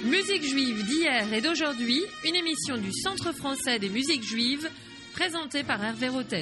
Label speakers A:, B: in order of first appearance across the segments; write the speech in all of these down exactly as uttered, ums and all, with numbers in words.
A: Musique juive d'hier et d'aujourd'hui, une émission du Centre français des musiques juives, présentée par Hervé Roten.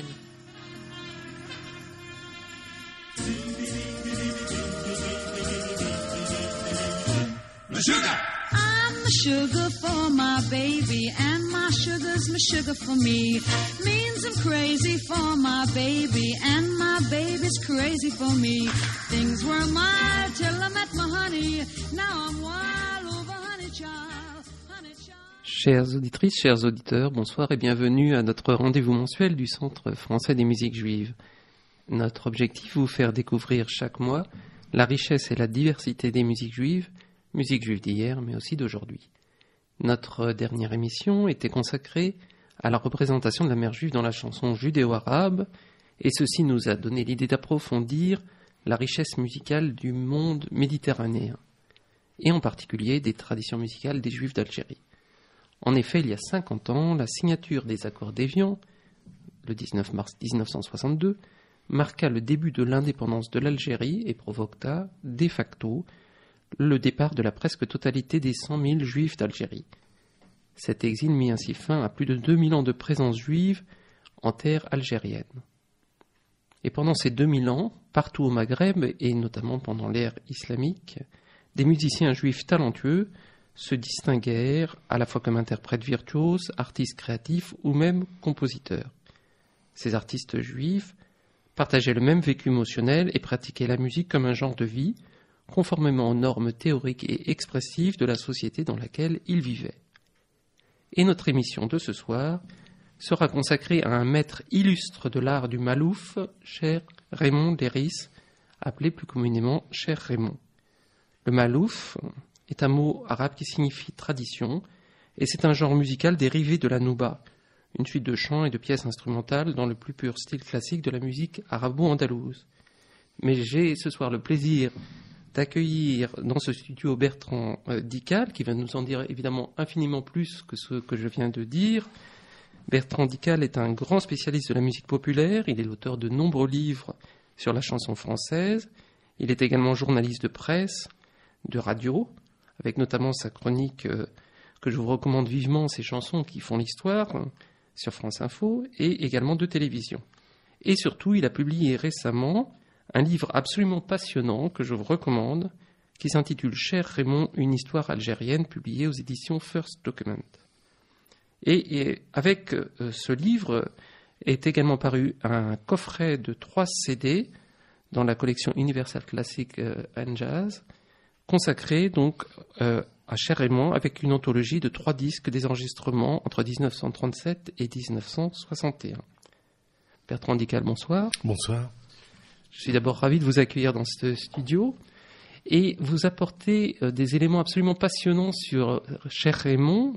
B: I'm the sugar for my baby, and my sugar's my sugar for me. Means I'm crazy for my baby, and my baby's crazy for me. Things were mild till I met my honey. Now I'm wild over honey child, honey child.
C: Chères auditrices, chers auditeurs, bonsoir et bienvenue à notre rendez-vous mensuel du Centre français des musiques juives. Notre objectif, vous faire découvrir chaque mois la richesse et la diversité des musiques juives, musique juive d'hier, mais aussi d'aujourd'hui. Notre dernière émission était consacrée à la représentation de la mère juive dans la chanson judéo-arabe, et ceci nous a donné l'idée d'approfondir la richesse musicale du monde méditerranéen, et en particulier des traditions musicales des Juifs d'Algérie. En effet, il y a cinquante ans, la signature des accords d'Évian, le dix-neuf mars dix-neuf cent soixante-deux, marqua le début de l'indépendance de l'Algérie et provoqua, de facto, le départ de la presque totalité des cent mille juifs d'Algérie. Cet exil mit ainsi fin à plus de deux mille ans de présence juive en terre algérienne. Et pendant ces deux mille ans, partout au Maghreb, et notamment pendant l'ère islamique, des musiciens juifs talentueux se distinguèrent à la fois comme interprètes virtuoses, artistes créatifs ou même compositeurs. Ces artistes juifs partageaient le même vécu émotionnel et pratiquaient la musique comme un genre de vie, conformément aux normes théoriques et expressives de la société dans laquelle ils vivaient. Et notre émission de ce soir sera consacrée à un maître illustre de l'art du malouf, cher Raymond Léris, appelé plus communément cher Raymond. Le malouf est un mot arabe qui signifie tradition, et c'est un genre musical dérivé de la nouba, une suite de chants et de pièces instrumentales dans le plus pur style classique de la musique arabo-andalouse. Mais j'ai ce soir le plaisir d'accueillir dans ce studio Bertrand euh, Dical, qui va nous en dire évidemment infiniment plus que ce que je viens de dire. Bertrand Dical est un grand spécialiste de la musique populaire, il est l'auteur de nombreux livres sur la chanson française, il est également journaliste de presse, de radio, avec notamment sa chronique euh, que je vous recommande vivement, Ces chansons qui font l'histoire, euh, sur France Info, et également de télévision. Et surtout, il a publié récemment un livre absolument passionnant que je vous recommande, qui s'intitule « Cher Raymond, une histoire algérienne », publié aux éditions First Document. Et, et avec euh, ce livre est également paru un coffret de trois C D dans la collection Universal Classic euh, and Jazz, consacré donc euh, à Cher Raymond, avec une anthologie de trois disques des enregistrements entre dix-neuf cent trente-sept et dix-neuf cent soixante et un. Bertrand Dical, bonsoir.
D: Bonsoir.
C: Je suis d'abord ravi de vous accueillir dans ce studio et vous apporter euh, des éléments absolument passionnants sur euh, cher Raymond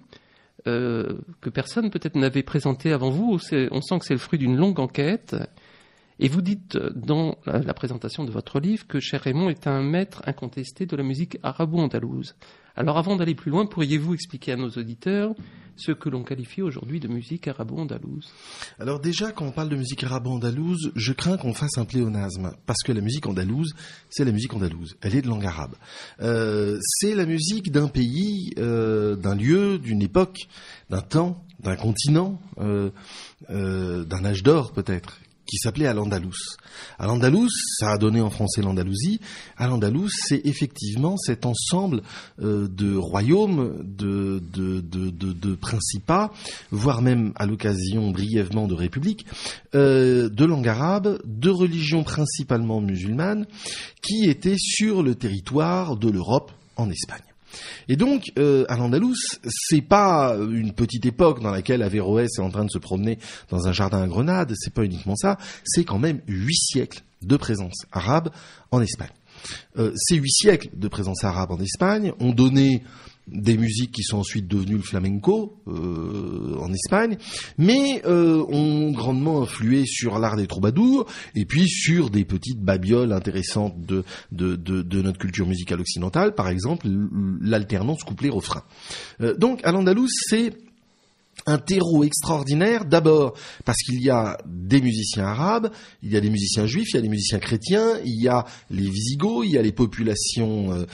C: euh, que personne peut-être n'avait présenté avant vous. C'est, on sent que c'est le fruit d'une longue enquête. Et vous dites dans la, la présentation de votre livre que cher Raymond est un maître incontesté de la musique arabo-andalouse. Alors avant d'aller plus loin, pourriez-vous expliquer à nos auditeurs ce que l'on qualifie aujourd'hui de musique arabo-andalouse ?
D: Alors déjà, quand on parle de musique arabo-andalouse, je crains qu'on fasse un pléonasme, parce que la musique andalouse, c'est la musique andalouse, elle est de langue arabe. Euh, c'est la musique d'un pays, euh, d'un lieu, d'une époque, d'un temps, d'un continent, euh, euh, d'un âge d'or peut-être, qui s'appelait Al-Andalus. Al-Andalus, ça a donné en français l'Andalousie. Al-Andalus, c'est effectivement cet ensemble euh, de royaumes, de, de, de, de, de principats, voire même à l'occasion brièvement de républiques, euh, de langue arabe, de religion principalement musulmane, qui étaient sur le territoire de l'Europe en Espagne. Et donc, euh, Al-Andalus, c'est pas une petite époque dans laquelle Averroès est en train de se promener dans un jardin à Grenade, c'est pas uniquement ça, c'est quand même huit siècles de présence arabe en Espagne. Euh, ces huit siècles de présence arabe en Espagne ont donné des musiques qui sont ensuite devenues le flamenco euh, en Espagne, mais euh, ont grandement influé sur l'art des troubadours et puis sur des petites babioles intéressantes de, de, de, de notre culture musicale occidentale, par exemple l'alternance couplet-refrain. Euh, donc, Al-Andalus, c'est un terreau extraordinaire, d'abord parce qu'il y a des musiciens arabes, il y a des musiciens juifs, il y a des musiciens chrétiens, il y a les Visigoths, il y a les populations euh,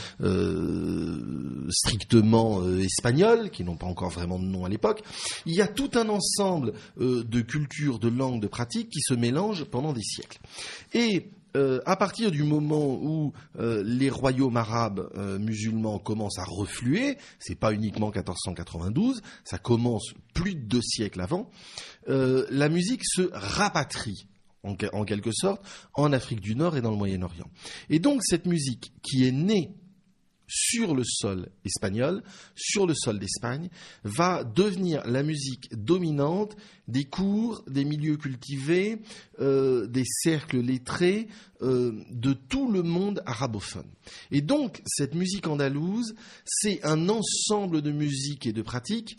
D: euh, strictement euh, espagnoles, qui n'ont pas encore vraiment de nom à l'époque. Il y a tout un ensemble euh, de cultures, de langues, de pratiques qui se mélangent pendant des siècles. Et Euh, à partir du moment où euh, les royaumes arabes euh, musulmans commencent à refluer, c'est pas uniquement quatorze cent quatre-vingt-douze, ça commence plus de deux siècles avant, euh, la musique se rapatrie en, en quelque sorte en Afrique du Nord et dans le Moyen-Orient. Et donc cette musique qui est née sur le sol espagnol, sur le sol d'Espagne, va devenir la musique dominante des cours, des milieux cultivés, euh, des cercles lettrés, euh, de tout le monde arabophone. Et donc, cette musique andalouse, c'est un ensemble de musiques et de pratiques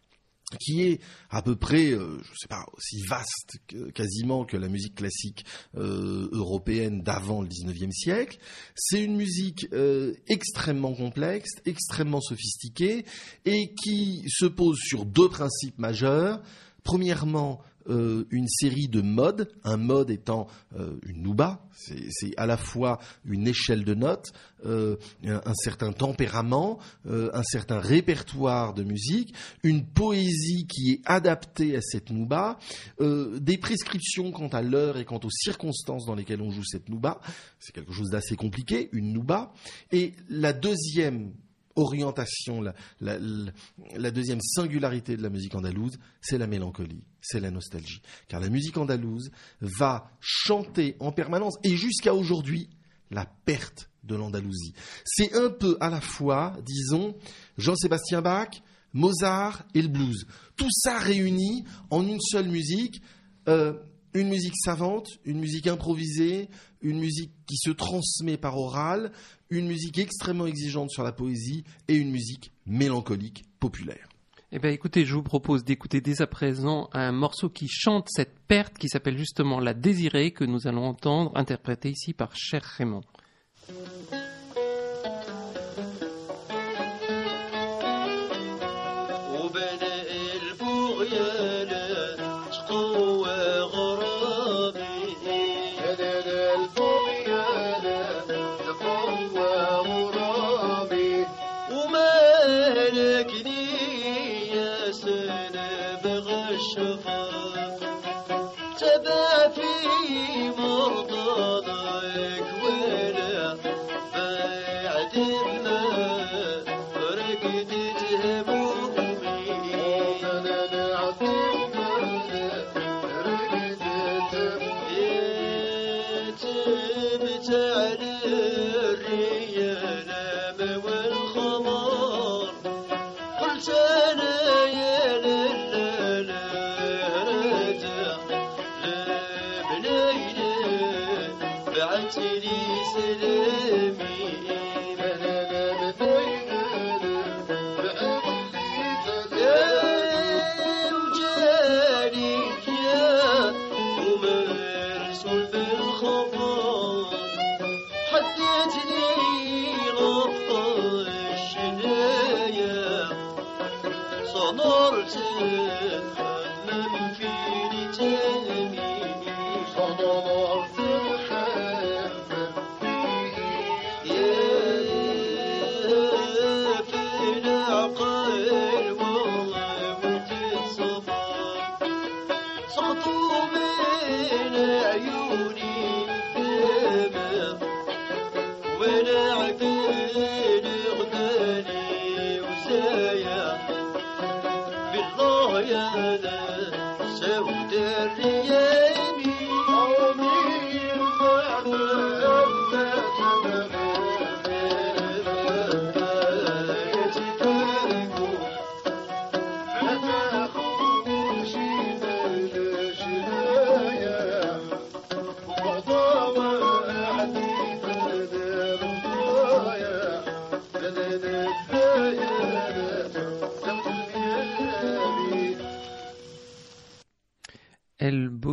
D: qui est à peu près, euh, je sais pas, aussi vaste que, quasiment que la musique classique euh, européenne d'avant le dix-neuvième siècle. C'est une musique euh, extrêmement complexe, extrêmement sophistiquée, et qui se pose sur deux principes majeurs. Premièrement, euh, une série de modes, un mode étant euh, une nouba, c'est, c'est à la fois une échelle de notes, euh, un, un certain tempérament, euh, un certain répertoire de musique, une poésie qui est adaptée à cette nouba, euh, des prescriptions quant à l'heure et quant aux circonstances dans lesquelles on joue cette nouba, c'est quelque chose d'assez compliqué, une nouba, et la deuxième orientation, la, la, la, la deuxième singularité de la musique andalouse, c'est la mélancolie, c'est la nostalgie. Car la musique andalouse va chanter en permanence, et jusqu'à aujourd'hui, la perte de l'Andalousie. C'est un peu à la fois, disons, Jean-Sébastien Bach, Mozart et le blues. Tout ça réuni en une seule musique, euh, une musique savante, une musique improvisée, une musique qui se transmet par oral, une musique extrêmement exigeante sur la poésie et une musique mélancolique, populaire.
C: Eh bien, écoutez, je vous propose d'écouter dès à présent un morceau qui chante cette perte qui s'appelle justement La Désirée, que nous allons entendre interprétée ici par Cher Raymond.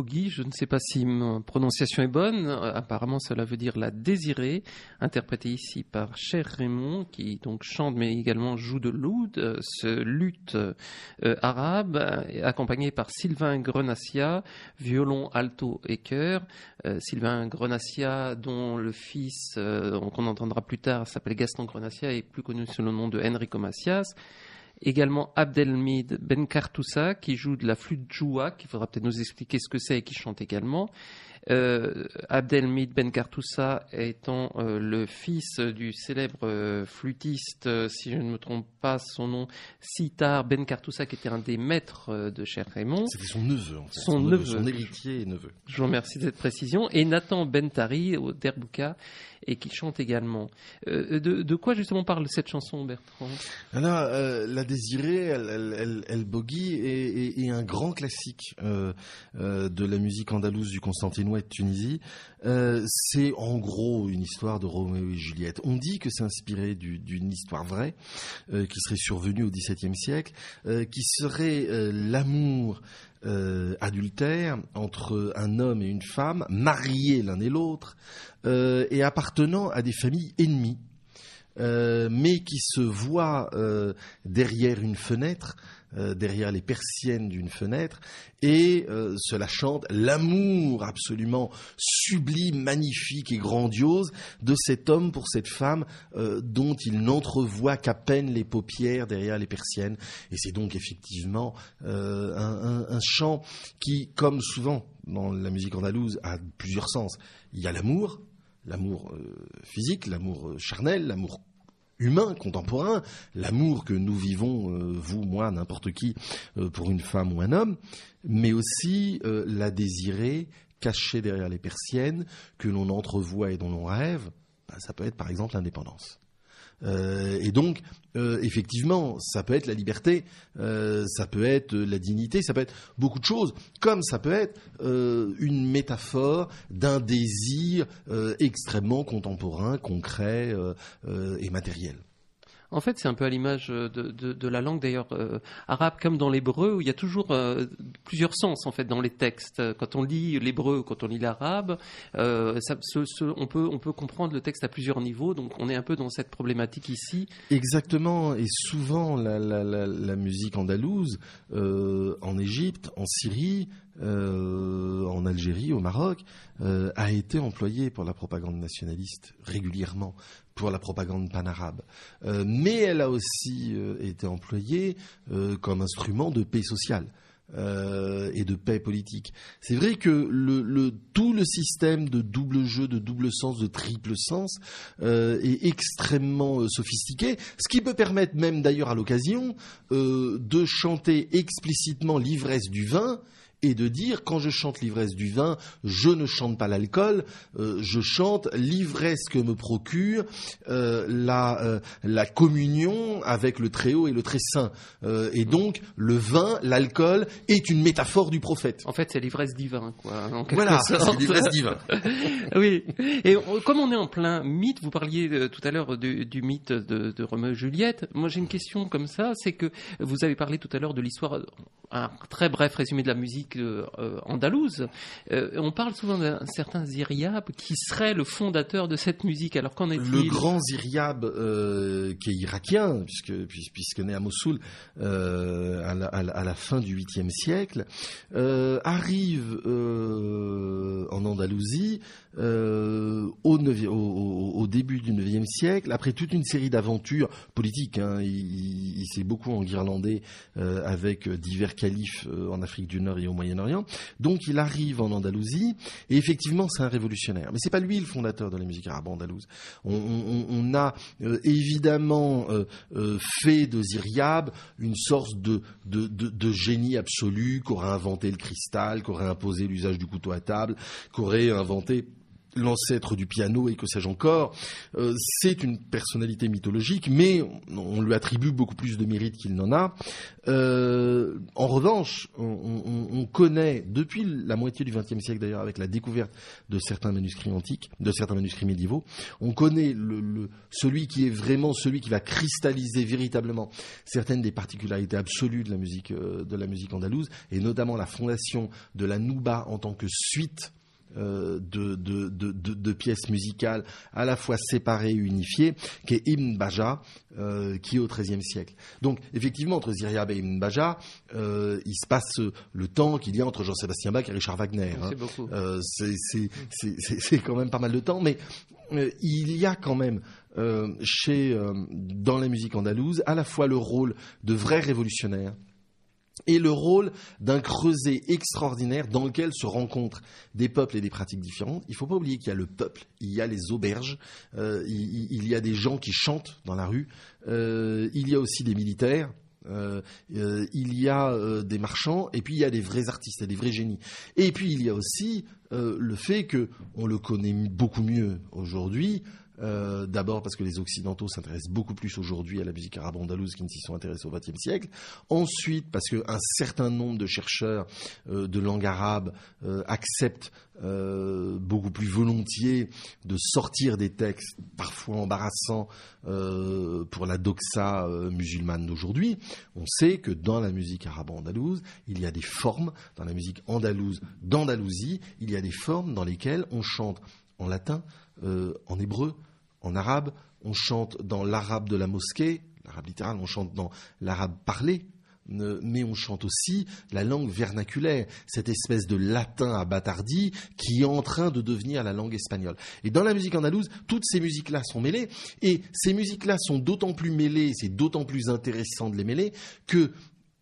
C: Bogie, je ne sais pas si ma prononciation est bonne, euh, apparemment cela veut dire la désirée, interprétée ici par Cher Raymond, qui donc chante mais également joue de l'oud, euh, ce luth euh, arabe, euh, accompagné par Sylvain Grenassia, violon, alto et chœur. Euh, Sylvain Grenassia, dont le fils, euh, qu'on entendra plus tard, s'appelle Gaston Grenassia, est plus connu sous le nom de Enrico Macias. Également Abdelmid Benkartoussa, qui joue de la flûte djouak, il faudra peut-être nous expliquer ce que c'est et qui chante également. Euh, Abdelmid Benkartoussa étant euh, le fils du célèbre euh, flûtiste, euh, si je ne me trompe pas, son nom, Sitar Benkartoussa, qui était un des maîtres euh, de Cher Raymond.
D: C'était son neveu, en fait.
C: Son, son neveu.
D: Son héritier et neveu.
C: Je vous remercie de cette précision. Et Nathan Bentari, au Derbouka, et qui chante également. Euh, de, de quoi justement parle cette chanson, Bertrand ?
D: Alors, euh, La Désirée, elle, elle, elle, elle Bogie est, est, est un grand classique euh, euh, de la musique andalouse du Constantinois et de Tunisie. Euh, c'est en gros une histoire de Roméo et Juliette. On dit que c'est inspiré du, d'une histoire vraie euh, qui serait survenue au XVIIe siècle, euh, qui serait euh, l'amour Euh, adultère entre un homme et une femme, mariés l'un et l'autre, euh, et appartenant à des familles ennemies, euh, mais qui se voient euh, derrière une fenêtre, euh, derrière les persiennes d'une fenêtre, et euh, cela chante l'amour absolument sublime, magnifique et grandiose de cet homme pour cette femme euh, dont il n'entrevoit qu'à peine les paupières derrière les persiennes. Et c'est donc effectivement euh, un, un, un chant qui, comme souvent dans la musique andalouse, a plusieurs sens. Il y a l'amour, l'amour euh, physique, l'amour charnel, l'amour humain, contemporain, l'amour que nous vivons, euh, vous, moi, n'importe qui, euh, pour une femme ou un homme, mais aussi euh, la désirée cachée derrière les persiennes, que l'on entrevoit et dont l'on rêve. Ben, ça peut être par exemple l'indépendance. Euh, et donc, euh, effectivement, ça peut être la liberté, euh, ça peut être la dignité, ça peut être beaucoup de choses, comme ça peut être euh, une métaphore d'un désir euh, extrêmement contemporain, concret euh, euh, et matériel.
C: En fait, c'est un peu à l'image de, de, de la langue, d'ailleurs, euh, arabe comme dans l'hébreu, où il y a toujours euh, plusieurs sens, en fait, dans les textes. Quand on lit l'hébreu, quand on lit l'arabe, euh, ça, ce, ce, on, peut, on peut comprendre le texte à plusieurs niveaux, donc on est un peu dans cette problématique ici.
D: Exactement, et souvent, la, la, la, la musique andalouse, euh, en Égypte, en Syrie, euh, en Algérie, au Maroc, euh, a été employée pour la propagande nationaliste, régulièrement, pour la propagande panarabe. Euh, mais elle a aussi euh, été employée euh, comme instrument de paix sociale euh, et de paix politique. C'est vrai que le, le, tout le système de double jeu, de double sens, de triple sens euh, est extrêmement euh, sophistiqué, ce qui peut permettre même d'ailleurs à l'occasion euh, de chanter explicitement l'ivresse du vin, et de dire, quand je chante l'ivresse du vin, je ne chante pas l'alcool, euh, je chante l'ivresse que me procure euh, la, euh, la communion avec le Très-Haut et le Très-Saint. Euh, et donc, le vin, l'alcool, est une métaphore du prophète.
C: En fait, c'est l'ivresse divine, quoi. En
D: voilà,
C: sorte.
D: c'est l'ivresse divine.
C: Oui. Et on, comme on est en plein mythe, vous parliez euh, tout à l'heure du, du mythe de, de Roméo et Juliette. Moi, j'ai une question comme ça, c'est que vous avez parlé tout à l'heure de l'histoire, un très bref résumé de la musique Euh, andalouse. Euh, on parle souvent d'un certain Ziryab qui serait le fondateur de cette musique. Alors qu'en est-il ?
D: Le grand Ziryab, euh, qui est irakien, puisque, puisque, puisque né à Mossoul euh, à, la, à, la, à la fin du huitième siècle, euh, arrive euh, en Andalousie euh, au, neuvième, au, au, au début du neuvième siècle, après toute une série d'aventures politiques. Hein, il, il s'est beaucoup enguirlandé euh, avec divers califes euh, en Afrique du Nord et au Moyen-Orient. Donc il arrive en Andalousie et effectivement c'est un révolutionnaire. Mais c'est pas lui le fondateur de la musique arabe andalouse. On, on, on a euh, évidemment euh, euh, fait de Ziryab une sorte de, de, de, de génie absolu, qu'aurait inventé le cristal, qu'aurait imposé l'usage du couteau à table, qu'aurait inventé l'ancêtre du piano et que sais-je encore. Euh, c'est une personnalité mythologique, mais on, on lui attribue beaucoup plus de mérite qu'il n'en a. Euh, en revanche, on, on, on connaît, depuis la moitié du vingtième siècle d'ailleurs, avec la découverte de certains manuscrits antiques, de certains manuscrits médiévaux, on connaît le, le, celui qui est vraiment celui qui va cristalliser véritablement certaines des particularités absolues de la musique, euh, de la musique andalouse, et notamment la fondation de la nouba en tant que suite Euh, de, de, de, de, de pièces musicales à la fois séparées et unifiées, qui est Ibn Baja, euh, qui est au treizième siècle. Donc, effectivement, entre Ziryab et Ibn Baja, euh, il se passe le temps qu'il y a entre Jean-Sébastien Bach et Richard Wagner.
C: C'est
D: hein.
C: beaucoup.
D: Euh, c'est, c'est, c'est, c'est, c'est quand même pas mal de temps, mais euh, il y a quand même euh, chez, euh, dans la musique andalouse, à la fois le rôle de vrai révolutionnaire et le rôle d'un creuset extraordinaire dans lequel se rencontrent des peuples et des pratiques différentes. Il ne faut pas oublier qu'il y a le peuple, il y a les auberges, euh, il, il y a des gens qui chantent dans la rue, euh, il y a aussi des militaires, euh, euh, il y a euh, des marchands, et puis il y a des vrais artistes, des vrais génies. Et puis il y a aussi euh, le fait qu'on le connaît beaucoup mieux aujourd'hui. Euh, d'abord parce que les Occidentaux s'intéressent beaucoup plus aujourd'hui à la musique arabe andalouse qu'ils ne s'y sont intéressés au vingtième siècle. Ensuite, parce qu'un certain nombre de chercheurs euh, de langue arabe euh, acceptent euh, beaucoup plus volontiers de sortir des textes parfois embarrassants euh, pour la doxa euh, musulmane d'aujourd'hui. On sait que dans la musique arabe andalouse, il y a des formes, dans la musique andalouse d'Andalousie, il y a des formes dans lesquelles on chante en latin, euh, en hébreu, en arabe, on chante dans l'arabe de la mosquée, l'arabe littéral, on chante dans l'arabe parlé, mais on chante aussi la langue vernaculaire, cette espèce de latin abattardi qui est en train de devenir la langue espagnole. Et dans la musique andalouse, toutes ces musiques-là sont mêlées, et ces musiques-là sont d'autant plus mêlées, c'est d'autant plus intéressant de les mêler, que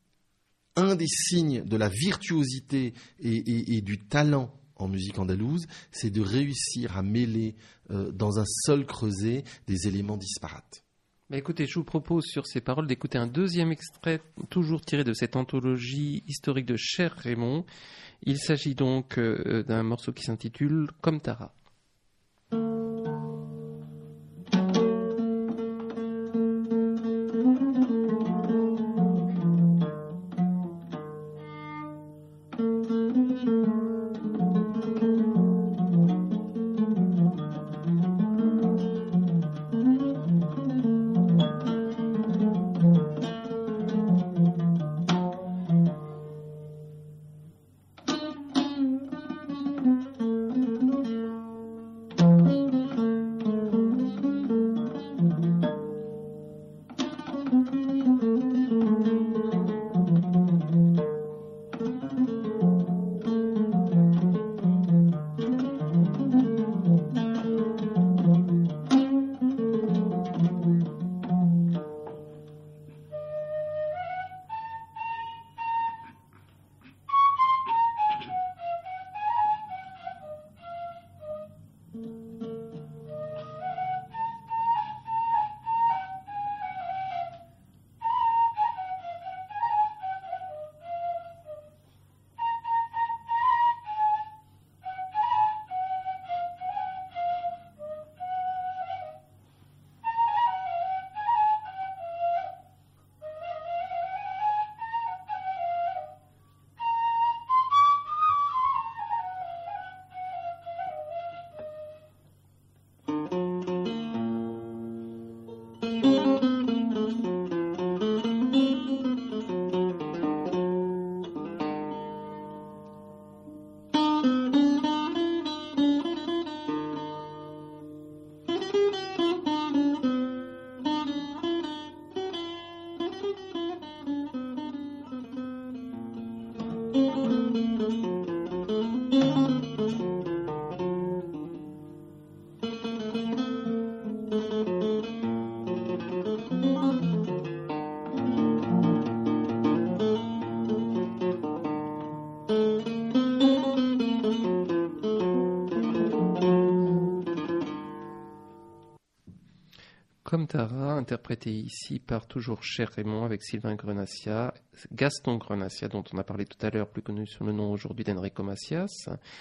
D: un des signes de la virtuosité et, et, et du talent en musique andalouse, c'est de réussir à mêler euh, dans un seul creuset des éléments disparates.
C: Bah écoutez, je vous propose sur ces paroles d'écouter un deuxième extrait, toujours tiré de cette anthologie historique de Cher Raymond. Il s'agit donc euh, d'un morceau qui s'intitule « Comme Tara ». Comme Tara, interprété ici par toujours Cher Raymond avec Sylvain Grenassia, Gaston Grenassia, dont on a parlé tout à l'heure, plus connu sous le nom aujourd'hui d'Enrico Macias,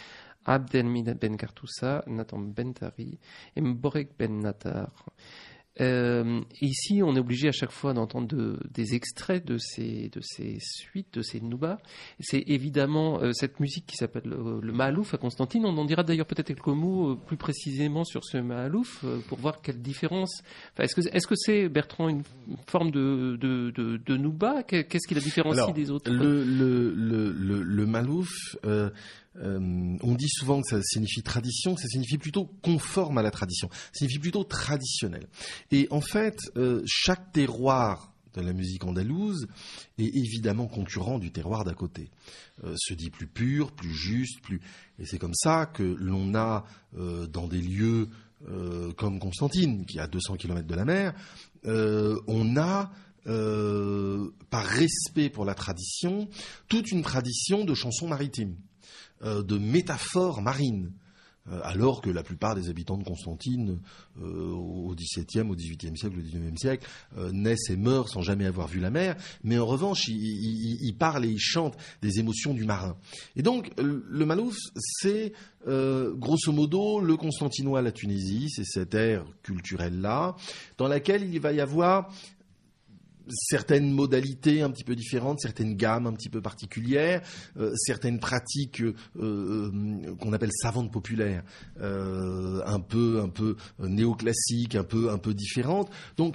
C: Abdelmid Ben Kartoussa, Nathan Bentari et Mborek Ben Natar. Euh, ici, on est obligé à chaque fois d'entendre de, des extraits de ces, de ces suites, de ces noubas. C'est évidemment euh, cette musique qui s'appelle le, le Mahalouf à Constantine. On en dira d'ailleurs peut-être quelques mots euh, plus précisément sur ce Mahalouf euh, pour voir quelle différence. Enfin, est-ce que, est-ce que c'est, Bertrand, une forme de, de, de, de nouba? Qu'est-ce qui la différencie
D: Alors,
C: des autres?
D: Le, le, le, le, le Mahalouf, euh, Euh, on dit souvent que ça signifie tradition, ça signifie plutôt conforme à la tradition, ça signifie plutôt traditionnel. Et en fait, euh, chaque terroir de la musique andalouse est évidemment concurrent du terroir d'à côté. Euh, se dit plus pur, plus juste, plus... Et c'est comme ça que l'on a euh, dans des lieux euh, comme Constantine, qui est à deux cents kilomètres de la mer, euh, on a... Euh, par respect pour la tradition, toute une tradition de chansons maritimes. Euh, de métaphores marines, euh, alors que la plupart des habitants de Constantine, euh, au dix-septième, au dix-huitième siècle, au dix-neuvième siècle, euh, naissent et meurent sans jamais avoir vu la mer, mais en revanche, ils, ils, ils parlent et ils chantent des émotions du marin. Et donc, le Mahalouf, c'est euh, grosso modo le Constantinois à la Tunisie, c'est cette ère culturelle-là, dans laquelle il va y avoir certaines modalités un petit peu différentes, certaines gammes un petit peu particulières, euh, certaines pratiques euh, euh, qu'on appelle savantes populaires, euh, un peu, un peu néoclassiques, un peu, un peu différentes. Donc,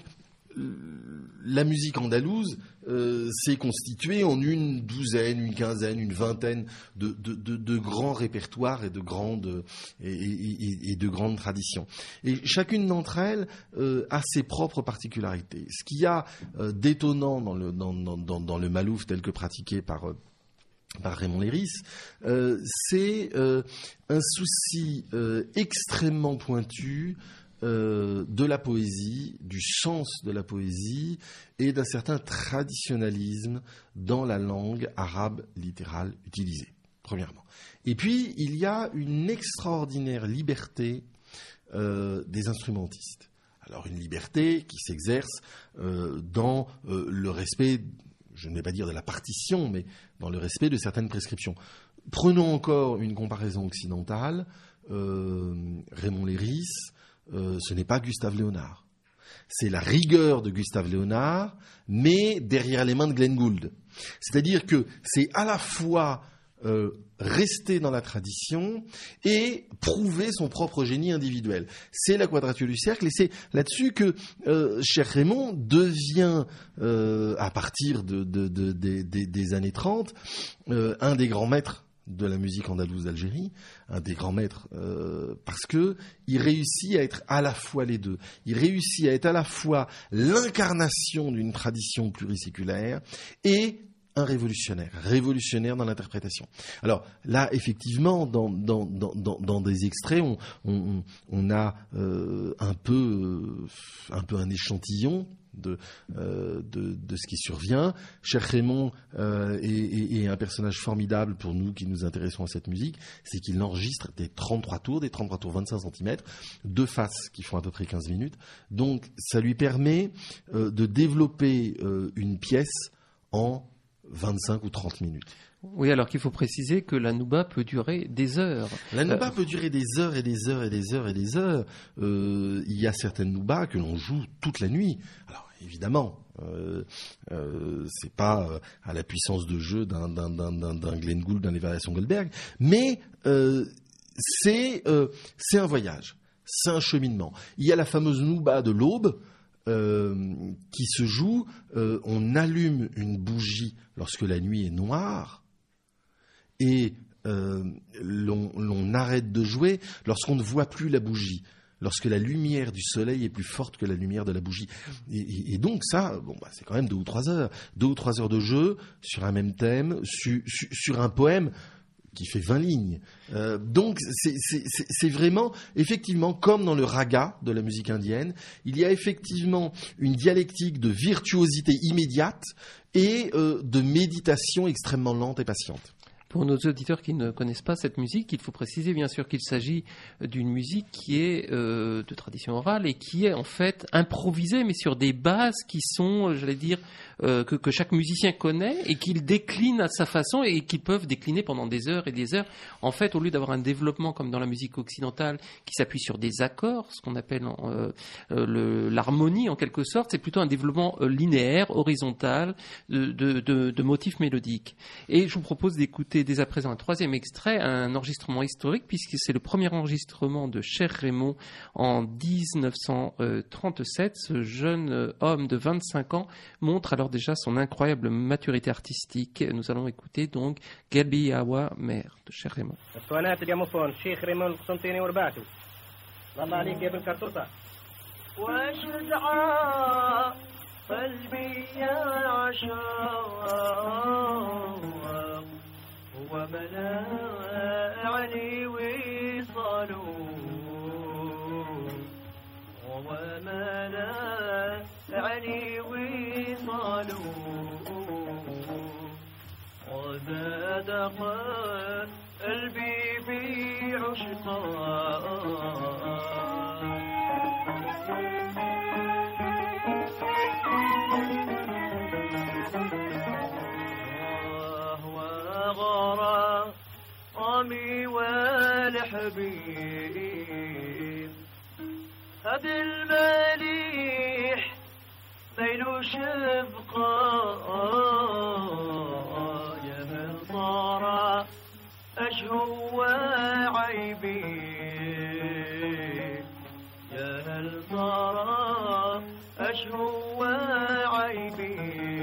D: la musique andalouse euh, s'est constituée en une douzaine, une quinzaine, une vingtaine de, de, de, de grands répertoires et de grandes, et, et, et de grandes traditions. Et chacune d'entre elles euh, a ses propres particularités. Ce qu'il y a euh, d'étonnant dans le, dans, dans, dans le Mahalouf tel que pratiqué par... Euh, par Raymond Léris, euh, c'est euh, un souci euh, extrêmement pointu Euh, de la poésie, du sens de la poésie et d'un certain traditionnalisme dans la langue arabe littérale utilisée, premièrement. Et puis, il y a une extraordinaire liberté euh, des instrumentistes. Alors, une liberté qui s'exerce euh, dans euh, le respect, je ne vais pas dire de la partition, mais dans le respect de certaines prescriptions. Prenons encore une comparaison occidentale. Euh, Raymond Léris, Euh, ce n'est pas Gustave Léonard. C'est la rigueur de Gustave Léonard, mais derrière les mains de Glenn Gould. C'est-à-dire que c'est à la fois euh, rester dans la tradition et prouver son propre génie individuel. C'est la quadrature du cercle, et c'est là-dessus que euh, cher Raymond devient, euh, à partir de, de, de, de, de, des années trente, euh, un des grands maîtres de la musique andalouse d'Algérie, un des grands maîtres, euh, parce que il réussit à être à la fois les deux. Il réussit à être à la fois l'incarnation d'une tradition pluriséculaire et un révolutionnaire, révolutionnaire dans l'interprétation. Alors là, effectivement, dans, dans, dans, dans, dans des extraits, on, on, on a euh, un peu, euh, un peu un échantillon de, euh, de, de ce qui survient. Cher Raymond euh, est, est, est un personnage formidable pour nous qui nous intéressons à cette musique, c'est qu'il enregistre des trente-trois tours, des trente-trois tours vingt-cinq centimètres, deux faces qui font à peu près quinze minutes. Donc ça lui permet euh, de développer euh, une pièce en vingt-cinq ou trente minutes.
C: Oui, alors qu'il faut préciser que la nouba peut durer des heures.
D: La nouba
C: euh...
D: peut durer des heures et des heures et des heures et des heures. Euh, il y a certaines noubas que l'on joue toute la nuit. Alors évidemment, euh, euh, c'est pas euh, à la puissance de jeu d'un, d'un, d'un, d'un, d'un Glenn Gould, d'un Les Variations Goldberg, mais euh, c'est, euh, c'est un voyage, c'est un cheminement. Il y a la fameuse nouba de l'aube. Euh, qui se joue, euh, on allume une bougie lorsque la nuit est noire et euh, l'on, l'on arrête de jouer lorsqu'on ne voit plus la bougie, lorsque la lumière du soleil est plus forte que la lumière de la bougie. Et, et, et donc ça, bon, bah, c'est quand même deux ou trois heures. Deux ou trois heures de jeu sur un même thème, su, su, sur un poème qui fait vingt lignes. Euh, donc c'est, c'est, c'est, c'est vraiment, effectivement, comme dans le raga de la musique indienne, il y a effectivement une dialectique de virtuosité immédiate et euh, de méditation extrêmement lente et patiente.
C: Pour nos auditeurs qui ne connaissent pas cette musique, il faut préciser bien sûr qu'il s'agit d'une musique qui est euh, de tradition orale et qui est en fait improvisée, mais sur des bases qui sont, j'allais dire, euh, que, que chaque musicien connaît et qu'il décline à sa façon et qu'ils peuvent décliner pendant des heures et des heures. En fait, au lieu d'avoir un développement comme dans la musique occidentale qui s'appuie sur des accords, ce qu'on appelle euh, euh, le, l'harmonie en quelque sorte, c'est plutôt un développement euh, linéaire, horizontal, de, de, de, de motifs mélodiques. Et je vous propose d'écouter dès à présent un troisième extrait, un enregistrement historique, puisque c'est le premier enregistrement de Cher Raymond en dix-neuf cent trente-sept. Ce jeune homme de vingt-cinq ans montre alors déjà son incroyable maturité artistique. Nous allons écouter donc Gelbi Yawa Mer de Cher Raymond.
E: قلبي يا عشاق ومنعني وصاله ومنعني وصاله وزاد قلبي بعشقاق غرامي والحبيب هذا المليح ميل شفقا يا من صار أشهو وعيبي يا هل صار أشهو وعيبي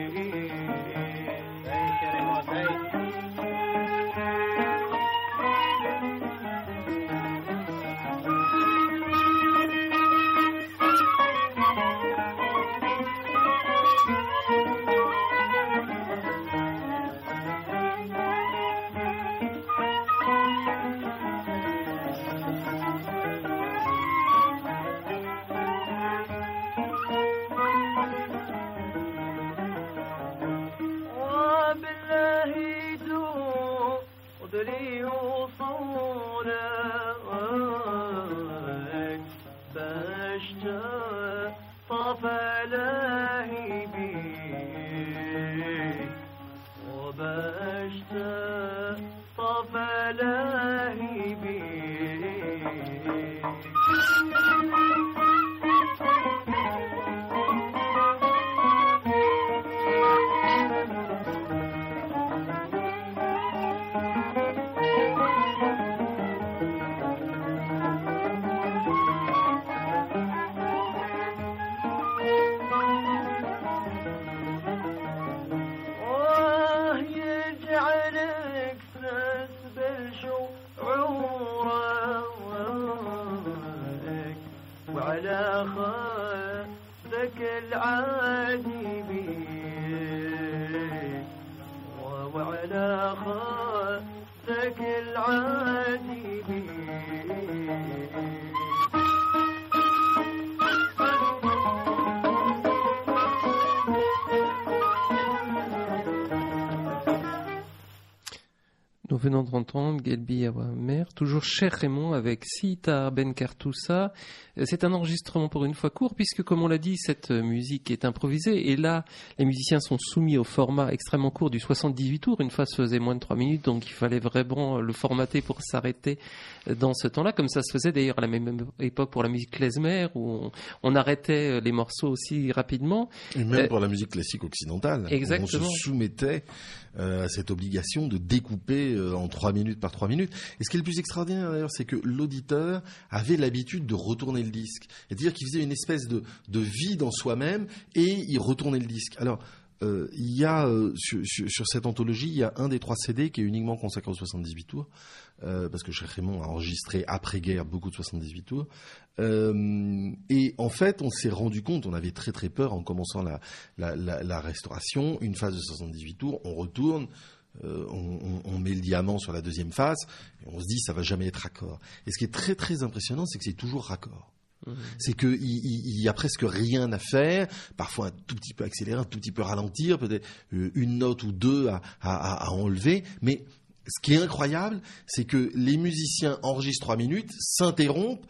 C: Nous venons d'entendre Gelbi Yawa Mer, toujours Cher Raymond avec Sitar Ben Kartoussa. C'est un enregistrement pour une fois court puisque, comme on l'a dit, cette musique est improvisée et là, les musiciens sont soumis au format extrêmement court du soixante-dix-huit tours. Une phase faisait moins de trois minutes, donc il fallait vraiment le formater pour s'arrêter dans ce temps-là, comme ça se faisait d'ailleurs à la même époque pour la musique klezmer où on, on arrêtait les morceaux aussi rapidement.
D: Et même euh, pour la musique classique occidentale,
C: exactement.
D: On se soumettait euh, à cette obligation de découper euh, en trois minutes par trois minutes. Et ce qui est le plus extraordinaire d'ailleurs, c'est que l'auditeur avait l'habitude de retourner le disque. C'est-à-dire qu'il faisait une espèce de, de vide en soi-même et il retournait le disque. Alors, euh, il y a euh, sur, sur, sur cette anthologie, il y a un des trois C D qui est uniquement consacré aux soixante-dix-huit tours, euh, parce que Cher Raymond a enregistré après-guerre beaucoup de soixante-dix-huit tours. Euh, et en fait, on s'est rendu compte, on avait très très peur en commençant la, la, la, la restauration, une phase de soixante-dix-huit tours, on retourne. Euh, on, on, on met le diamant sur la deuxième phase et on se dit ça va jamais être raccord. Et ce qui est très très impressionnant, c'est que c'est toujours raccord. Mmh. C'est qu'il il, il y a presque rien à faire, parfois un tout petit peu accélérer, un tout petit peu ralentir, peut-être une note ou deux à, à, à enlever, mais ce qui est incroyable, c'est que les musiciens enregistrent trois minutes, s'interrompent,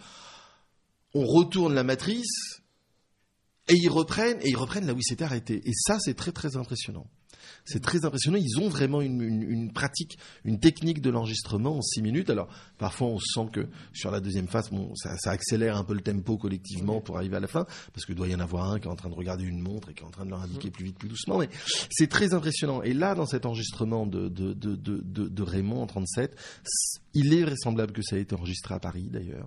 D: on retourne la matrice, et ils reprennent, et ils reprennent là où ils s'étaient arrêtés. Et ça, c'est très très impressionnant. C'est très impressionnant. Ils ont vraiment une, une, une pratique, une technique de l'enregistrement en six minutes. Alors, parfois, on sent que sur la deuxième phase, bon, ça, ça accélère un peu le tempo collectivement pour arriver à la fin, parce qu'il doit y en avoir un qui est en train de regarder une montre et qui est en train de leur indiquer plus vite, plus doucement. Mais c'est très impressionnant. Et là, dans cet enregistrement de, de, de, de, de, de Raymond en trente-sept, il est vraisemblable que ça a été enregistré à Paris, d'ailleurs.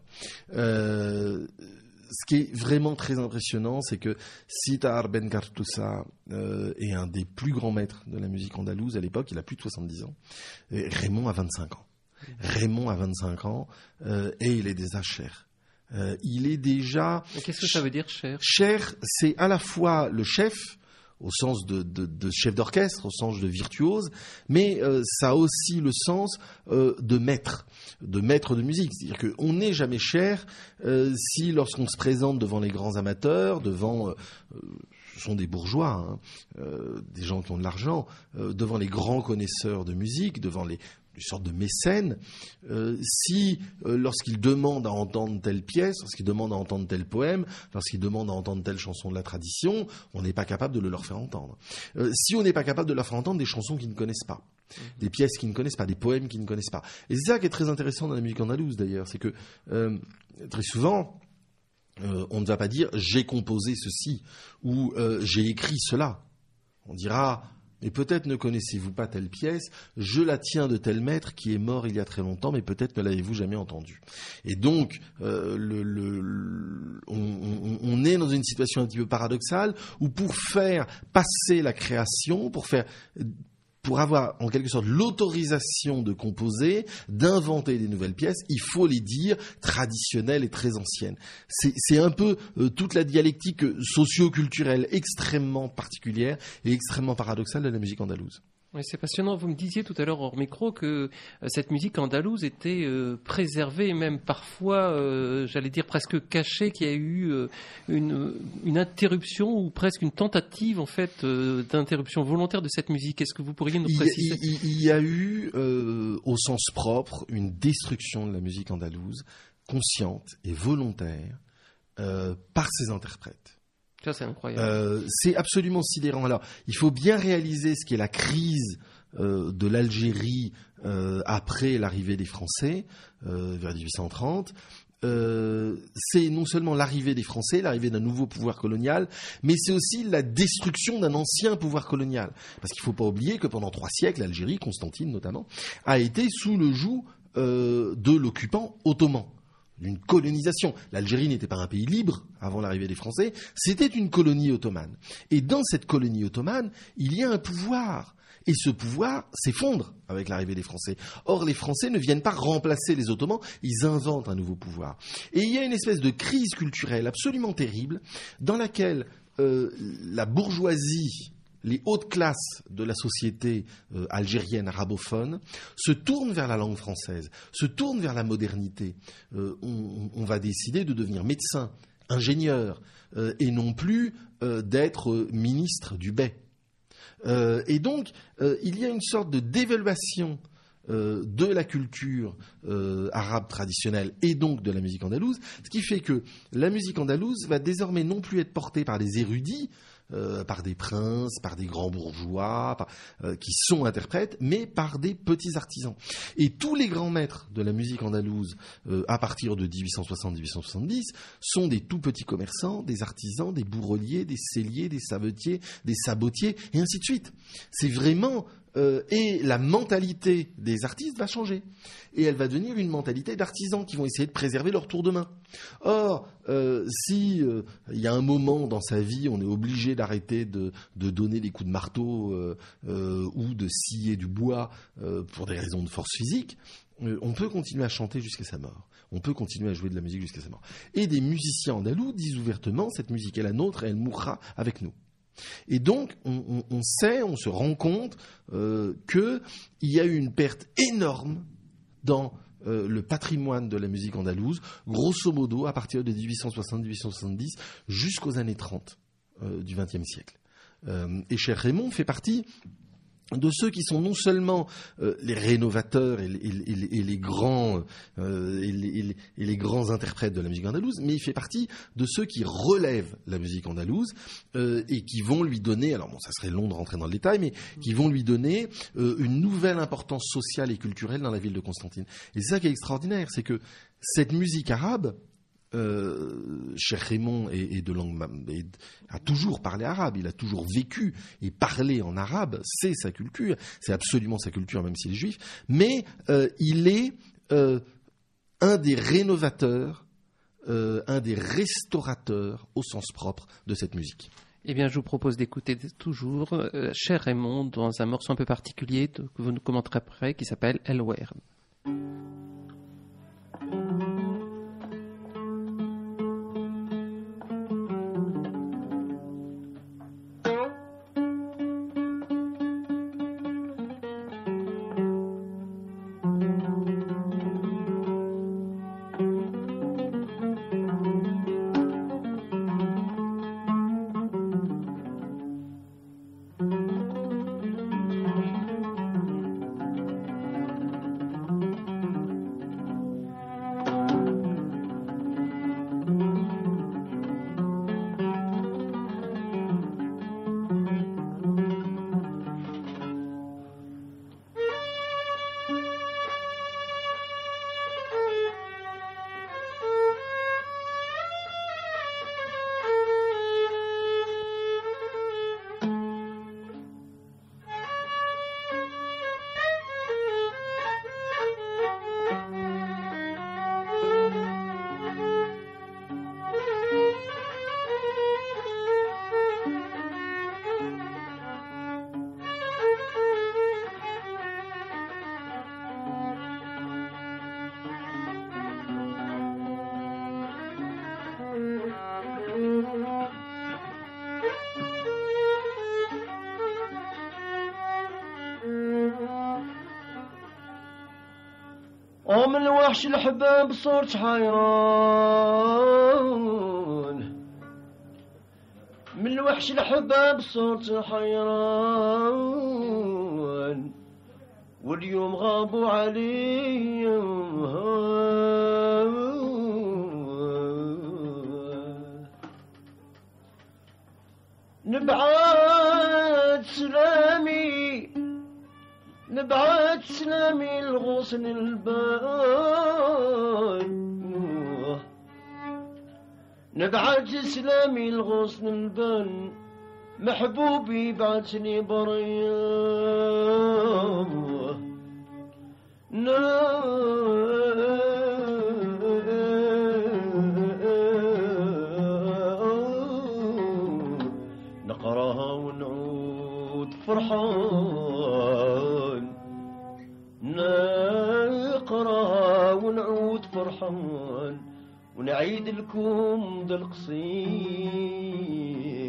D: Euh, Ce qui est vraiment très impressionnant, c'est que Sitar Ben Cartusa euh, est un des plus grands maîtres de la musique andalouse à l'époque. Il a plus de soixante-dix ans. Et Raymond a vingt-cinq ans. Raymond a vingt-cinq ans euh, et il est déjà cher. Euh, il est déjà...
C: Mais qu'est-ce que ça veut dire, cher ?
D: Cher, c'est à la fois le chef, au sens de, de, de chef d'orchestre, au sens de virtuose, mais euh, ça a aussi le sens euh, de maître, de maître de musique. C'est-à-dire qu'on n'est jamais cher euh, si, lorsqu'on se présente devant les grands amateurs, devant... Euh, ce sont des bourgeois, hein, euh, des gens qui ont de l'argent, euh, devant les grands connaisseurs de musique, devant les... une sorte de mécène, euh, si euh, lorsqu'il demande à entendre telle pièce, lorsqu'il demande à entendre tel poème, lorsqu'il demande à entendre telle chanson de la tradition, on n'est pas capable de le leur faire entendre. Euh, si on n'est pas capable de leur faire entendre des chansons qu'ils ne connaissent pas, mmh. des pièces qu'ils ne connaissent pas, des poèmes qu'ils ne connaissent pas. Et c'est ça qui est très intéressant dans la musique andalouse d'ailleurs, c'est que euh, très souvent, euh, on ne va pas dire « j'ai composé ceci » ou euh, « j'ai écrit cela ». On dira... Et peut-être ne connaissez-vous pas telle pièce, je la tiens de tel maître qui est mort il y a très longtemps, mais peut-être ne l'avez-vous jamais entendue. Et donc, euh, le, le, le, on, on, on est dans une situation un petit peu paradoxale où pour faire passer la création, pour faire... pour avoir en quelque sorte l'autorisation de composer, d'inventer des nouvelles pièces, il faut les dire traditionnelles et très anciennes. C'est, c'est un peu euh, toute la dialectique socio-culturelle extrêmement particulière et extrêmement paradoxale de la musique andalouse.
C: Oui, c'est passionnant. Vous me disiez tout à l'heure hors micro que euh, cette musique andalouse était euh, préservée et même parfois, euh, j'allais dire presque cachée, qu'il y a eu euh, une, une interruption ou presque une tentative en fait euh, d'interruption volontaire de cette musique. Est-ce que vous pourriez nous préciser ?
D: Il, il, il y a eu, euh, au sens propre, une destruction de la musique andalouse, consciente et volontaire, euh, par ses interprètes.
C: Ça, c'est incroyable.
D: Euh, c'est absolument sidérant. Alors, il faut bien réaliser ce qu'est la crise euh, de l'Algérie euh, après l'arrivée des Français, euh, vers dix-huit cent trente. Euh, c'est non seulement l'arrivée des Français, l'arrivée d'un nouveau pouvoir colonial, mais c'est aussi la destruction d'un ancien pouvoir colonial. Parce qu'il ne faut pas oublier que pendant trois siècles, l'Algérie, Constantine notamment, a été sous le joug euh, de l'occupant ottoman. D'une colonisation. L'Algérie n'était pas un pays libre avant l'arrivée des Français, c'était une colonie ottomane. Et dans cette colonie ottomane, il y a un pouvoir. Et ce pouvoir s'effondre avec l'arrivée des Français. Or, les Français ne viennent pas remplacer les Ottomans, ils inventent un nouveau pouvoir. Et il y a une espèce de crise culturelle absolument terrible dans laquelle euh, la bourgeoisie, les hautes classes de la société euh, algérienne arabophone se tournent vers la langue française, se tournent vers la modernité. Euh, on, on va décider de devenir médecin, ingénieur, euh, et non plus euh, d'être euh, ministre du bey. Euh, et donc, euh, il y a une sorte de dévaluation euh, de la culture euh, arabe traditionnelle et donc de la musique andalouse, ce qui fait que la musique andalouse va désormais non plus être portée par des érudits, Euh, par des princes, par des grands bourgeois, par, euh, qui sont interprètes, mais par des petits artisans. Et tous les grands maîtres de la musique andalouse, euh, à partir de dix-huit cent soixante à dix-huit cent soixante-dix, sont des tout petits commerçants, des artisans, des bourreliers, des selliers, des savetiers, des sabotiers, et ainsi de suite. C'est vraiment... Euh, et la mentalité des artistes va changer. Et elle va devenir une mentalité d'artisans qui vont essayer de préserver leur tour de main. Or, euh, si euh, il y a un moment dans sa vie, on est obligé d'arrêter de, de donner des coups de marteau euh, euh, ou de scier du bois euh, pour des raisons de force physique, euh, on peut continuer à chanter jusqu'à sa mort. On peut continuer à jouer de la musique jusqu'à sa mort. Et des musiciens andalous disent ouvertement, cette musique est la nôtre et elle mourra avec nous. Et donc, on, on, on sait, on se rend compte euh, qu'il y a eu une perte énorme dans euh, le patrimoine de la musique andalouse, grosso modo à partir de dix-huit cent soixante à dix-huit cent soixante-dix jusqu'aux années trente euh, du vingtième siècle. Euh, et Cher Raymond fait partie de ceux qui sont non seulement euh, les rénovateurs et, et, et, et les grands euh, et, les, et les grands interprètes de la musique andalouse, mais il fait partie de ceux qui relèvent la musique andalouse euh, et qui vont lui donner, alors bon, ça serait long de rentrer dans le détail, mais qui vont lui donner euh, une nouvelle importance sociale et culturelle dans la ville de Constantine. Et c'est ça qui est extraordinaire, c'est que cette musique arabe, Euh, Cheikh Raymond est, est de langue, est, a toujours parlé arabe, il a toujours vécu et parlé en arabe, c'est sa culture, c'est absolument sa culture même s'il est juif, mais euh, il est euh, un des rénovateurs, euh, un des restaurateurs au sens propre de cette musique.
C: Eh bien, je vous propose d'écouter toujours euh, Cheikh Raymond dans un morceau un peu particulier que vous nous commenterez après, qui s'appelle El Werd.
E: ومن وحش الحباب صرت حيران، من وحش الحباب صرت حيران، واليوم غابوا علي نبعات سلامي نبعات سلامي الغصن البان، نبعات سلامي الغصن البان، محبوبي بعتني بريان نقراها ونعود فرحان، نقراها ونعود فرحان، ونعيد لكم ذا القصيد.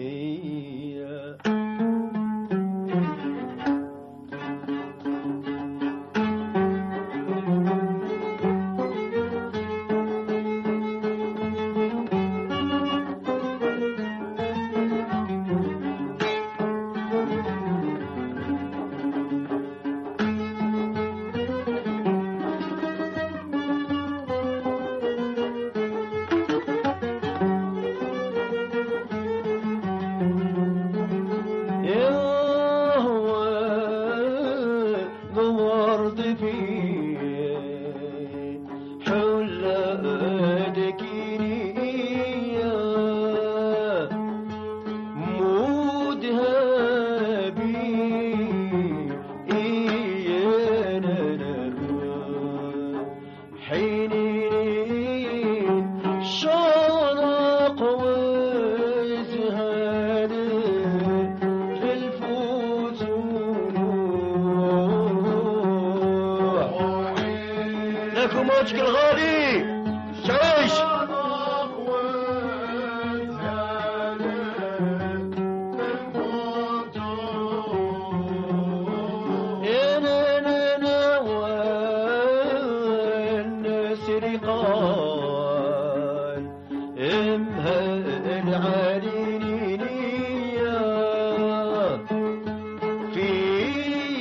E: في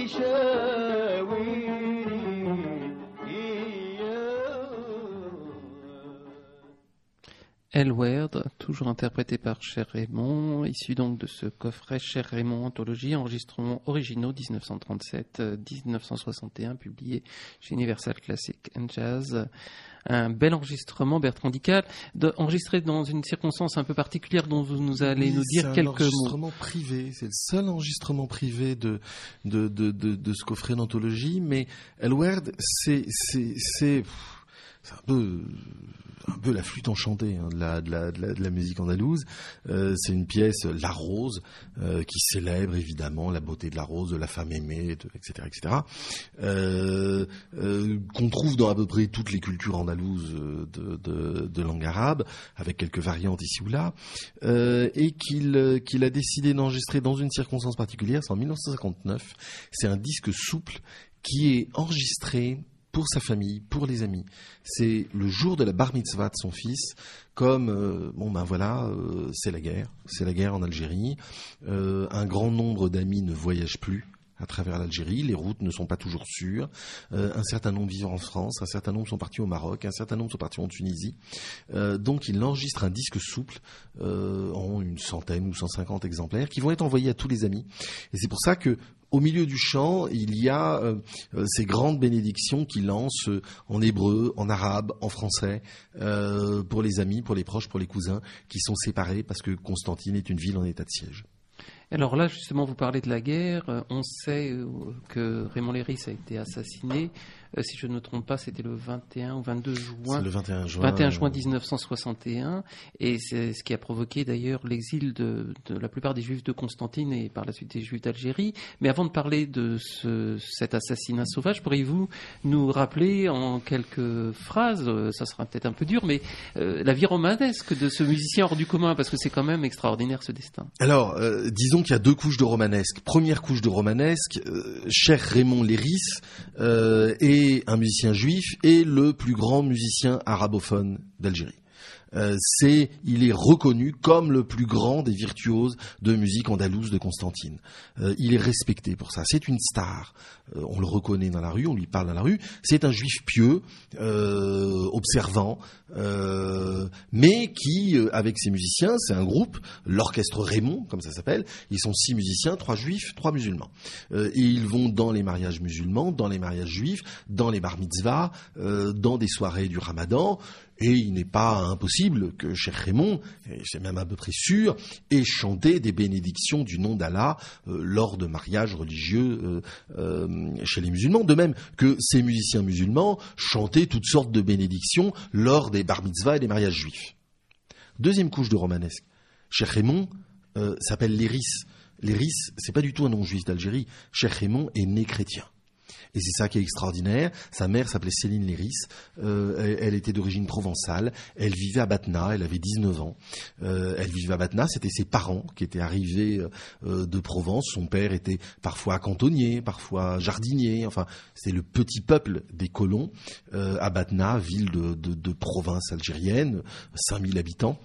C: toujours interprété par Cher Raymond, issu donc de ce coffret Cher Raymond Anthologie, enregistrements originaux dix-neuf cent trente-sept à dix-neuf cent soixante et un, publié chez Universal Classic and Jazz. Un bel enregistrement, Bertrand Dical, de, enregistré dans une circonstance un peu particulière dont vous nous allez
D: oui,
C: nous dire quelques mots.
D: C'est un enregistrement privé, c'est le seul enregistrement privé de, de, de, de, de ce coffret d'anthologie, mais Aylward, c'est, c'est, c'est, c'est un peu, un peu la flûte enchantée hein, de, la, de, la, de, la, de la musique andalouse. Euh, c'est une pièce, La Rose, euh, qui célèbre évidemment la beauté de la rose, de la femme aimée, de, et cetera, et cetera. Euh, euh, qu'on trouve dans à peu près toutes les cultures andalouses de, de, de langue arabe, avec quelques variantes ici ou là, euh, et qu'il, qu'il a décidé d'enregistrer dans une circonstance particulière. C'est en dix-neuf cent cinquante-neuf. C'est un disque souple qui est enregistré pour sa famille, pour les amis. C'est le jour de la bar mitzvah de son fils, comme, euh, bon ben voilà, euh, c'est la guerre, c'est la guerre en Algérie, euh, un grand nombre d'amis ne voyagent plus à travers l'Algérie, les routes ne sont pas toujours sûres, euh, un certain nombre vivent en France, un certain nombre sont partis au Maroc, un certain nombre sont partis en Tunisie, euh, donc il enregistre un disque souple euh, en une centaine ou cent cinquante exemplaires qui vont être envoyés à tous les amis. Et c'est pour ça que au milieu du chant, il y a euh, ces grandes bénédictions qu'il lance euh, en hébreu, en arabe, en français, euh, pour les amis, pour les proches, pour les cousins, qui sont séparés parce que Constantine est une ville en état de siège.
C: Alors là, justement, vous parlez de la guerre. On sait que Raymond Léris a été assassiné. Euh, si je ne me trompe pas, c'était le vingt et un ou vingt-deux juin.
D: C'est le vingt et un juin.
C: vingt et un juin dix-neuf cent soixante et un. Et c'est ce qui a provoqué d'ailleurs l'exil de, de la plupart des Juifs de Constantine et par la suite des Juifs d'Algérie. Mais avant de parler de ce, cet assassinat sauvage, pourriez-vous nous rappeler en quelques phrases, euh, ça sera peut-être un peu dur, mais euh, la vie romanesque de ce musicien hors du commun, parce que c'est quand même extraordinaire ce destin.
D: Alors, euh, disons qu'il y a deux couches de romanesque. Première couche de romanesque, euh, cher Raymond Léris euh, est un musicien juif et le plus grand musicien arabophone d'Algérie. Euh, c'est, il est reconnu comme le plus grand des virtuoses de musique andalouse de Constantine. Euh, il est respecté pour ça. C'est une star. Euh, on le reconnaît dans la rue, on lui parle dans la rue. C'est un juif pieux, euh, observant, euh, mais qui, euh, avec ses musiciens, c'est un groupe, l'orchestre Raymond, comme ça s'appelle. Ils sont six musiciens, trois juifs, trois musulmans. Euh, et ils vont dans les mariages musulmans, dans les mariages juifs, dans les bar mitzvahs, euh, dans des soirées du Ramadan. Et il n'est pas impossible que Cheikh Raymond, et c'est même à peu près sûr, ait chanté des bénédictions du nom d'Allah euh, lors de mariages religieux euh, euh, chez les musulmans. De même que ces musiciens musulmans chantaient toutes sortes de bénédictions lors des bar mitzvahs et des mariages juifs. Deuxième couche de romanesque. Cheikh Raymond euh, s'appelle Léris. Léris, c'est pas du tout un nom juif d'Algérie. Cheikh Raymond est né chrétien. Et c'est ça qui est extraordinaire. Sa mère s'appelait Céline Léris. Euh, elle, elle était d'origine provençale. Elle vivait à Batna. Elle avait dix-neuf ans. Euh, elle vivait à Batna. C'était ses parents qui étaient arrivés euh, de Provence. Son père était parfois cantonnier, parfois jardinier. Enfin, c'était le petit peuple des colons euh, à Batna, ville de, de, de province algérienne, cinq mille habitants.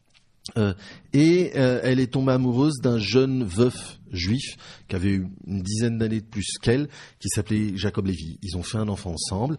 D: Euh, et euh, elle est tombée amoureuse d'un jeune veuf juif qui avait une dizaine d'années de plus qu'elle, qui s'appelait Jacob Lévy. Ils ont fait un enfant ensemble.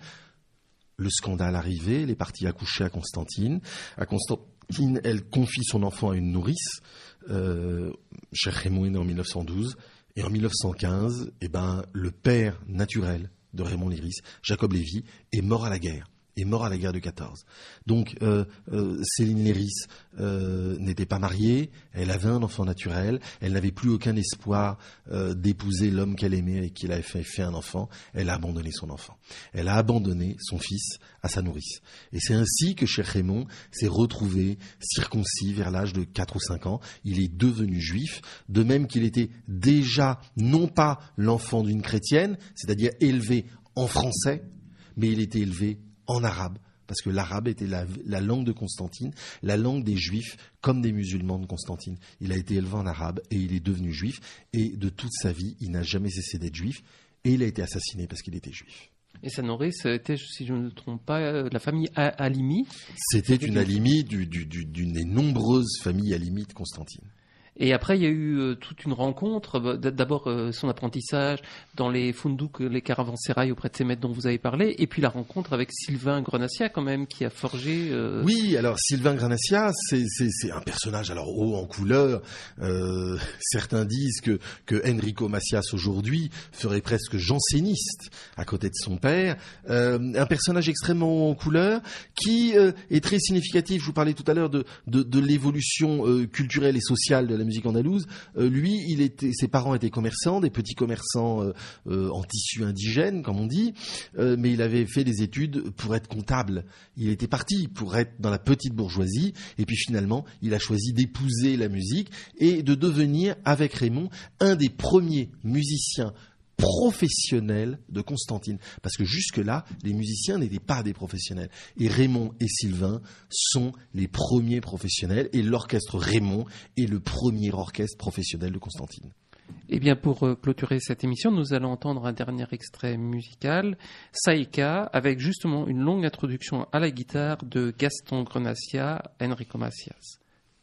D: Le scandale arrivait, elle est partie accoucher à Constantine. À Constantine, elle confie son enfant à une nourrice. Euh, Cheikh Raymond est né en mille neuf cent douze. Et en mille neuf cent quinze, eh ben, le père naturel de Raymond Léris, Jacob Lévy, est mort à la guerre. est mort à la guerre de quatorze. Donc euh, euh, Céline Léris euh, n'était pas mariée, elle avait un enfant naturel, elle n'avait plus aucun espoir euh, d'épouser l'homme qu'elle aimait et qui avait fait, fait un enfant. Elle a abandonné son enfant. Elle a abandonné son fils à sa nourrice. Et c'est ainsi que Cheikh Raymond s'est retrouvé circoncis vers l'âge de quatre ou cinq ans. Il est devenu juif, de même qu'il était déjà non pas l'enfant d'une chrétienne, c'est-à-dire élevé en français, mais il était élevé en arabe, parce que l'arabe était la, la langue de Constantine, la langue des juifs comme des musulmans de Constantine. Il a été élevé en arabe et il est devenu juif, et de toute sa vie, il n'a jamais cessé d'être juif, et il a été assassiné parce qu'il était juif.
C: Et sa nourrice était, si je ne me trompe pas, la famille Halimi.
D: C'était une Halimi du, du, du, d'une des nombreuses familles halimites de Constantine.
C: Et après, il y a eu euh, toute une rencontre. D'abord, euh, son apprentissage dans les fundouk, les caravansérails auprès de ses maîtres dont vous avez parlé. Et puis la rencontre avec Sylvain Grenassia, quand même, qui a forgé... Euh...
D: Oui, alors Sylvain Grenassia, c'est, c'est, c'est un personnage alors haut en couleur. Euh, certains disent que, que Enrico Macias, aujourd'hui, ferait presque janséniste à côté de son père. Euh, un personnage extrêmement haut en couleur qui euh, est très significatif. Je vous parlais tout à l'heure de, de, de l'évolution euh, culturelle et sociale de la musique andalouse. Euh, lui, il était, ses parents étaient commerçants, des petits commerçants euh, euh, en tissu indigène, comme on dit, euh, mais il avait fait des études pour être comptable. Il était parti pour être dans la petite bourgeoisie, et puis finalement, il a choisi d'épouser la musique et de devenir, avec Raymond, un des premiers musiciens professionnels de Constantine. Parce que jusque-là, les musiciens n'étaient pas des professionnels. Et Raymond et Sylvain sont les premiers professionnels, et l'orchestre Raymond est le premier orchestre professionnel de Constantine.
C: Eh bien, pour euh, clôturer cette émission, nous allons entendre un dernier extrait musical, Saïka, avec justement une longue introduction à la guitare de Gaston Grenassia, Enrico Macias.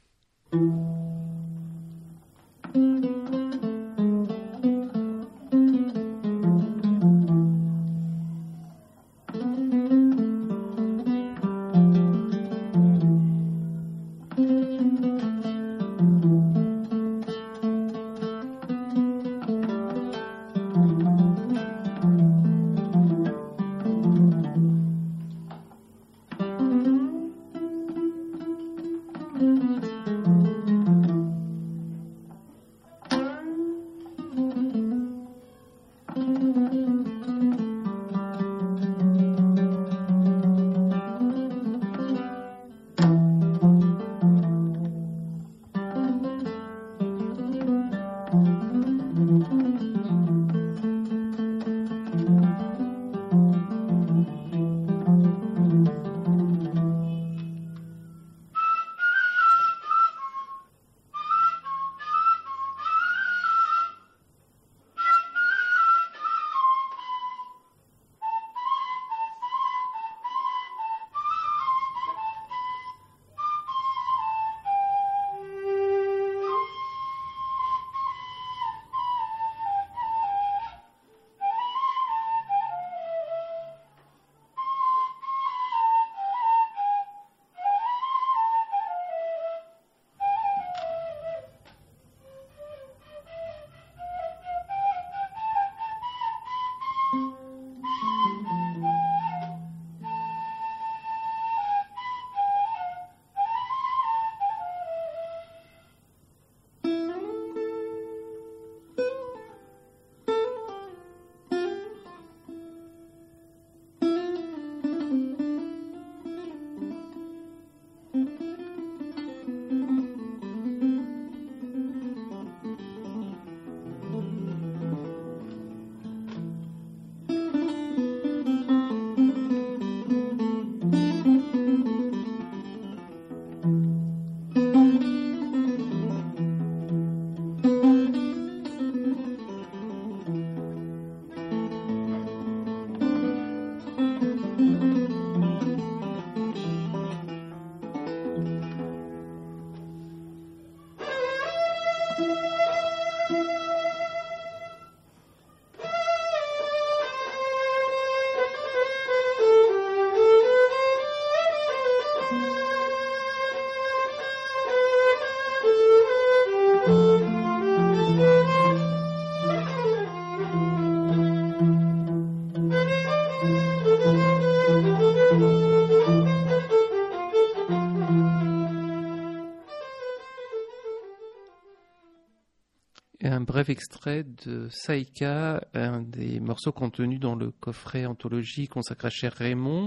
C: Un bref extrait de Saïka, un des morceaux contenus dans le coffret anthologie consacré à Cher Raymond,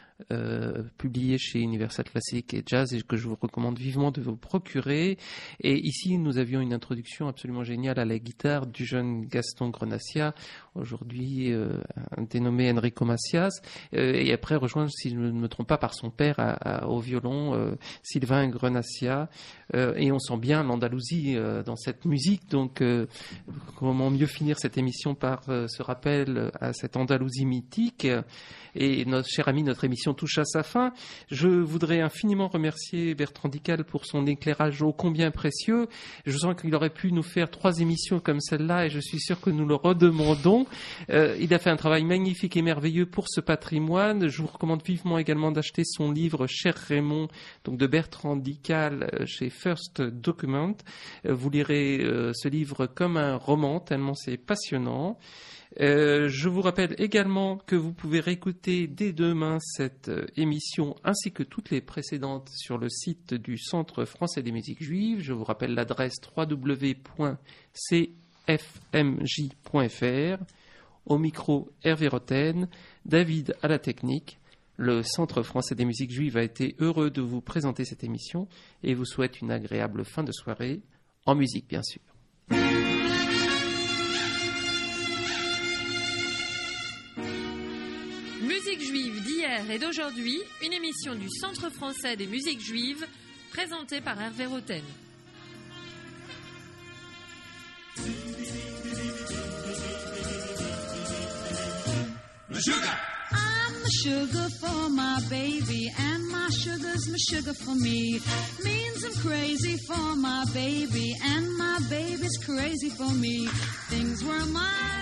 C: euh, publié chez Universal Classic et Jazz et que je vous recommande vivement de vous procurer. Et ici, nous avions une introduction absolument géniale à la guitare du jeune Gaston Grenassia, aujourd'hui euh, dénommé Enrico Macias, euh, et après rejoint, si je ne me trompe pas, par son père à, à, au violon, euh, Sylvain Grenassia. Euh, et on sent bien l'Andalousie euh, dans cette musique. Donc, euh, comment mieux finir cette émission par euh, ce rappel à cette Andalousie mythique. Et notre cher ami, notre émission touche à sa fin. Je voudrais infiniment remercier Bertrand Dical pour son éclairage ô combien précieux. Je sens qu'il aurait pu nous faire trois émissions comme celle-là et je suis sûr que nous le redemandons. Euh, il a fait un travail magnifique et merveilleux pour ce patrimoine. Je vous recommande vivement également d'acheter son livre Cher Raymond, donc de Bertrand Dical chez First Document. Euh, vous lirez euh, ce livre comme un roman, tellement c'est passionnant. Euh, je vous rappelle également que vous pouvez réécouter dès demain cette euh, émission ainsi que toutes les précédentes sur le site du Centre français des musiques juives. Je vous rappelle l'adresse w w w point c f m j point f r. Au micro, Hervé Roten, David à la technique. Le Centre français des musiques juives a été heureux de vous présenter cette émission et vous souhaite une agréable fin de soirée, en musique bien sûr.
A: Musique juive d'hier et d'aujourd'hui, une émission du Centre français des musiques juives, présentée par Hervé Roten.
B: I'm the sugar for my baby, and my sugar's my sugar for me. Means I'm crazy for my baby, and my baby's crazy for me. Things were mine